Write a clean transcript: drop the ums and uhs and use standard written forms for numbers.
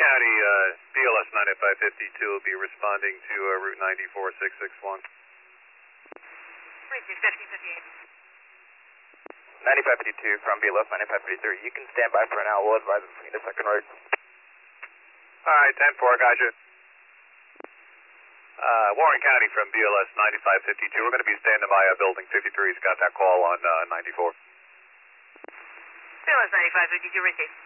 County, BLS 9552 will be responding to Route 94661. 9552 from BLS 9553. You can stand by for now. We'll advise between the second road. Alright, 10-4, gotcha. Warren County from BLS 9552. We're going to be standing by building 53's got that call on 94. BLS 9552, receive.